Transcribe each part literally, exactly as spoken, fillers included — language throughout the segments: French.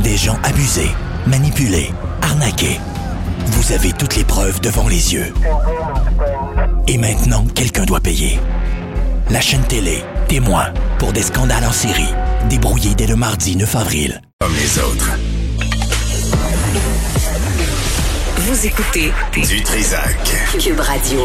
des gens abusés, manipulés, arnaqués. Vous avez toutes les preuves devant les yeux. Et maintenant, quelqu'un doit payer. La chaîne télé, témoin, pour des scandales en série, débrouillés dès le mardi neuf avril. Comme les autres. Vous écoutez Du Trizac. Cube Radio.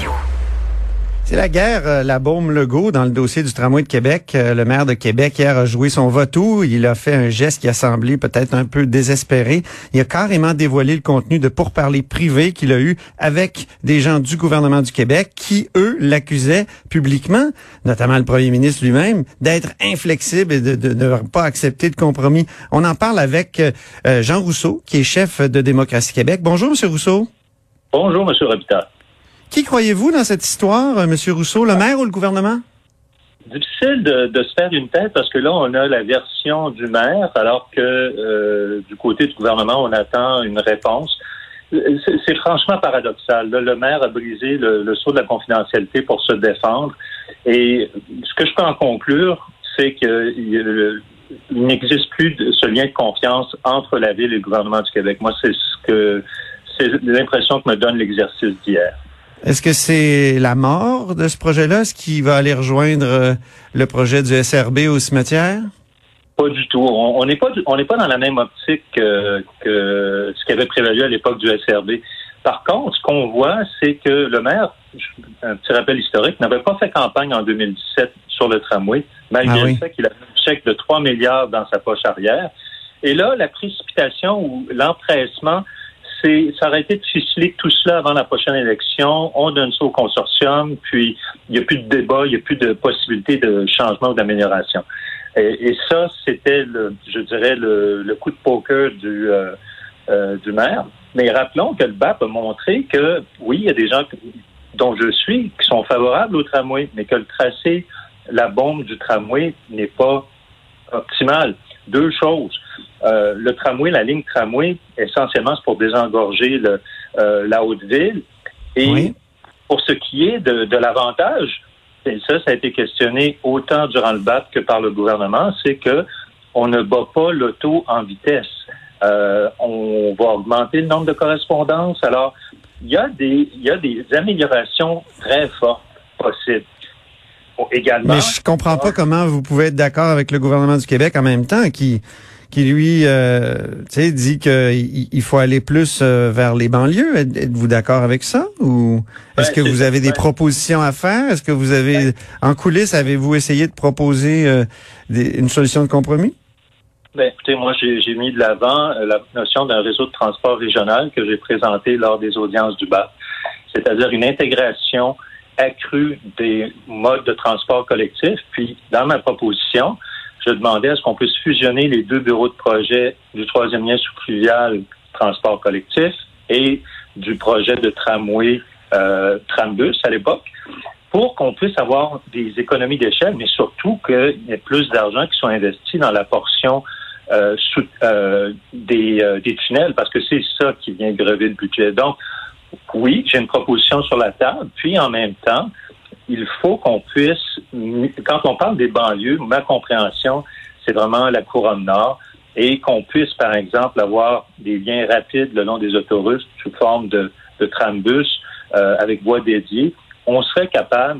C'est la guerre, euh, la Baume Legault dans le dossier du tramway de Québec. Euh, le maire de Québec hier a joué son va-tout. Il a fait un geste qui a semblé peut-être un peu désespéré. Il a carrément dévoilé le contenu de pourparlers privés qu'il a eu avec des gens du gouvernement du Québec qui, eux, l'accusaient publiquement, notamment le premier ministre lui-même, d'être inflexible et de ne pas accepter de compromis. On en parle avec euh, Jean Rousseau, qui est chef de Démocratie Québec. Bonjour, M. Rousseau. Bonjour, M. Robitaille. Qui croyez-vous dans cette histoire, M. Rousseau, le maire ou le gouvernement? Difficile de, de se faire une tête parce que là, on a la version du maire, alors que euh, du côté du gouvernement, on attend une réponse. C'est, c'est franchement paradoxal. Là, le maire a brisé le, le sceau de la confidentialité pour se défendre. Et ce que je peux en conclure, c'est qu'il il n'existe plus de, ce lien de confiance entre la Ville et le gouvernement du Québec. Moi, c'est ce que c'est l'impression que me donne l'exercice d'hier. Est-ce que c'est la mort de ce projet-là? Est-ce qu'il va aller rejoindre euh, le projet du S R B au cimetière? Pas du tout. On n'est pas on n'est pas dans la même optique que, que ce qui avait prévalu à l'époque du S R B. Par contre, ce qu'on voit, c'est que le maire, un petit rappel historique, n'avait pas fait campagne en deux mille dix-sept sur le tramway, malgré ah oui. le fait qu'il avait un chèque de trois milliards dans sa poche arrière. Et là, la précipitation ou l'empressement, C'est, ça aurait été de ficeler tout cela avant la prochaine élection. On donne ça au consortium, puis il n'y a plus de débat, il n'y a plus de possibilité de changement ou d'amélioration. Et, et ça, c'était, le, je dirais, le, le coup de poker du, euh, euh, du maire. Mais rappelons que le B A P a montré que, oui, il y a des gens dont je suis qui sont favorables au tramway, mais que le tracé, la bombe du tramway n'est pas optimal. Deux choses. Euh, le tramway, la ligne tramway, essentiellement, c'est pour désengorger le, euh, la Haute-Ville. Et oui. pour ce qui est de, de l'avantage, et ça, ça a été questionné autant durant le B A P que par le gouvernement, c'est que on ne bat pas l'auto en vitesse. Euh, on va augmenter le nombre de correspondances. Alors, il y a des, il y a des améliorations très fortes possibles. Également, mais je comprends pas comment vous pouvez être d'accord avec le gouvernement du Québec en même temps qui qui lui euh, tu sais dit que il, il faut aller plus euh, vers les banlieues. Êtes-vous d'accord avec ça ou est-ce ben, que vous avez des propositions à faire? Est-ce que vous avez ben, en coulisses avez-vous essayé de proposer euh, des, une solution de compromis? Ben écoutez, moi j'ai, j'ai mis de l'avant euh, la notion d'un réseau de transport régional que j'ai présenté lors des audiences du B A P, c'est-à-dire une intégration accrue des modes de transport collectif. Puis, dans ma proposition, je demandais à ce qu'on puisse fusionner les deux bureaux de projet du troisième lien sous-fluvial transport collectif et du projet de tramway euh, Trambus à l'époque, pour qu'on puisse avoir des économies d'échelle, mais surtout qu'il y ait plus d'argent qui soit investi dans la portion euh, sous, euh, des, euh, des tunnels, parce que c'est ça qui vient grever le budget. Donc, oui, j'ai une proposition sur la table, puis en même temps, il faut qu'on puisse, quand on parle des banlieues, ma compréhension, c'est vraiment la couronne nord, et qu'on puisse, par exemple, avoir des liens rapides le long des autoroutes sous forme de, de trambus euh, avec voies dédiées, on serait capable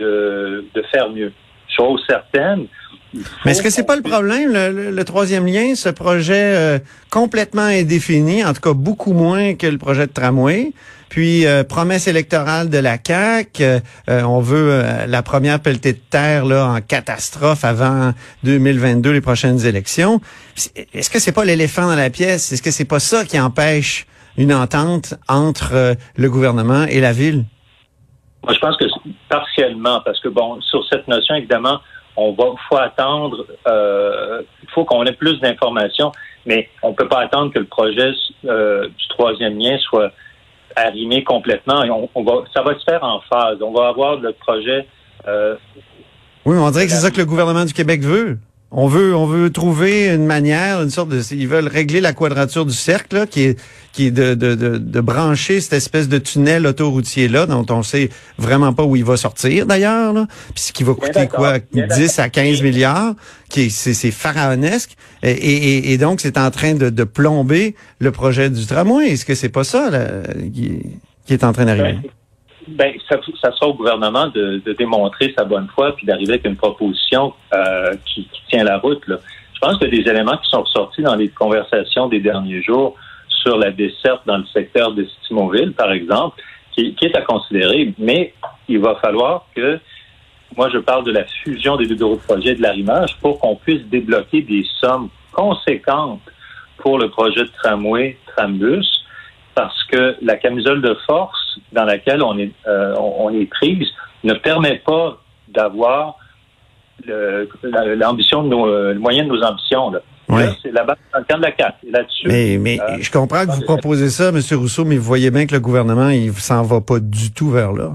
de, de faire mieux. Chose certaine. Mais est-ce que c'est pas le problème, le, le, le troisième lien, ce projet euh, complètement indéfini, en tout cas beaucoup moins que le projet de tramway, puis euh, promesse électorale de la C A Q, euh, euh, on veut euh, la première pelletée de terre là en catastrophe avant deux mille vingt-deux, les prochaines élections. Est-ce que c'est pas l'éléphant dans la pièce? Est-ce que c'est pas ça qui empêche une entente entre euh, le gouvernement et la ville? Moi, je pense que partiellement, parce que bon, sur cette notion, évidemment, on va, faut attendre, euh, il faut qu'on ait plus d'informations, mais on peut pas attendre que le projet euh, du troisième lien soit arrimé complètement. Et on, on va, ça va se faire en phase. On va avoir le projet. Euh, oui, mais on dirait que c'est ça que le gouvernement du Québec veut. On veut, on veut trouver une manière, une sorte de, ils veulent régler la quadrature du cercle, là, qui est, qui est de, de, de, de brancher cette espèce de tunnel autoroutier-là, dont on sait vraiment pas où il va sortir, d'ailleurs, là. Puis ce qui va coûter quoi, dix à quinze milliards, qui est, c'est, c'est pharaonesque. Et, et, et donc, c'est en train de, de plomber le projet du tramway. Est-ce que c'est pas ça, là, qui, qui est en train d'arriver? Ben, ça, ça sera au gouvernement de, de démontrer sa bonne foi puis d'arriver avec une proposition euh, qui, qui tient la route, là. Je pense qu'il y a des éléments qui sont ressortis dans les conversations des derniers jours sur la desserte dans le secteur de Stimouville, par exemple, qui, qui est à considérer, mais il va falloir que, moi je parle de la fusion des deux bureaux de projet de l'arrimage pour qu'on puisse débloquer des sommes conséquentes pour le projet de tramway, trambus, parce que la camisole de force dans laquelle on est, euh, on est prise ne permet pas d'avoir le, la, l'ambition de nos, le moyen de nos ambitions. Là. Oui. Là, c'est la base dans le camp de la C A Q. Et là-dessus, mais mais euh, je comprends que vous proposez ça, M. Rousseau, mais vous voyez bien que le gouvernement, il s'en va pas du tout vers là.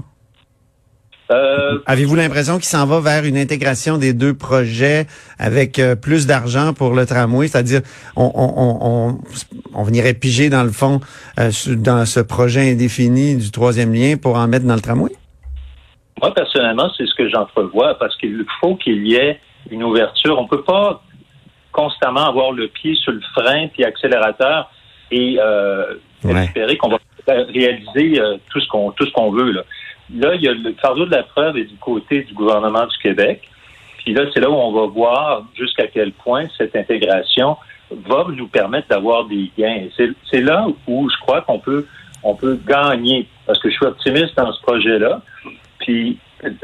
Euh, Avez-vous l'impression qu'il s'en va vers une intégration des deux projets avec euh, plus d'argent pour le tramway, c'est-à-dire on on on on, on venirait piger dans le fond euh, dans ce projet indéfini du troisième lien pour en mettre dans le tramway? Moi personnellement, c'est ce que j'entrevois parce qu'il faut qu'il y ait une ouverture. On peut pas constamment avoir le pied sur le frein puis accélérateur et euh, ouais. espérer qu'on va réaliser euh, tout ce qu'on tout ce qu'on veut là. Là, il y a le fardeau de la preuve est du côté du gouvernement du Québec. Puis là, c'est là où on va voir jusqu'à quel point cette intégration va nous permettre d'avoir des gains. C'est, c'est là où je crois qu'on peut on peut gagner. Parce que je suis optimiste dans ce projet-là. Puis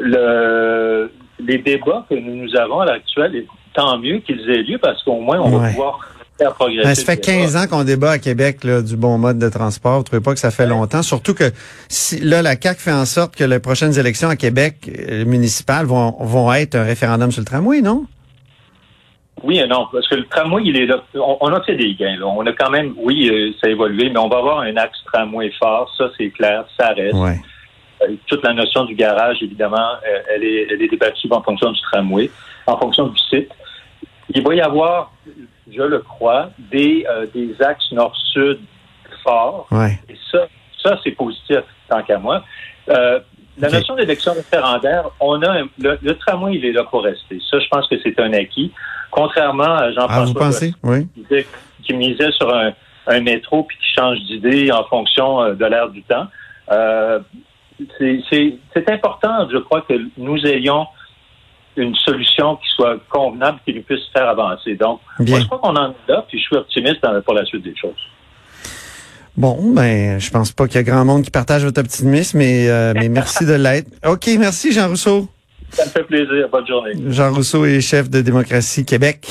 le, les débats que nous, nous avons à l'heure actuelle, tant mieux qu'ils aient lieu parce qu'au moins, on ouais. va pouvoir faire progresser. Ben, ça fait quinze ans qu'on débat à Québec là, du bon mode de transport. Vous trouvez pas que ça fait longtemps? Surtout que si, là, la C A Q fait en sorte que les prochaines élections à Québec euh, municipales vont, vont être un référendum sur le tramway, non? Oui et non, parce que le tramway, il est là. On, on a fait des gains. Là. On a quand même, oui, euh, ça a évolué, mais on va avoir un axe tramway fort. Ça, c'est clair, ça reste. Ouais. Euh, toute la notion du garage, évidemment, euh, elle est, elle est débattue en fonction du tramway, en fonction du site. Il va y avoir, je le crois, des, euh, des axes nord-sud forts. Ouais. Et ça, ça c'est positif, tant qu'à moi. Euh, la okay. notion d'élection référendaire, on a un, le, le tramway, il est là pour rester. Ça, je pense que c'est un acquis. Contrairement à Jean-François, ah, vous pensez? Oui. Qui, disait, qui misait sur un, un métro puis qui change d'idée en fonction de l'air du temps. Euh, c'est, c'est, c'est important, je crois, que nous ayons une solution qui soit convenable, qui nous puisse faire avancer. Donc, moi, je crois qu'on en est là, puis je suis optimiste dans, pour la suite des choses. Bon, ben, je pense pas qu'il y a grand monde qui partage votre optimisme, mais, euh, mais merci de l'être. OK, merci Jean Rousseau. Ça me fait plaisir. Bonne journée. Jean Rousseau est chef de Démocratie Québec.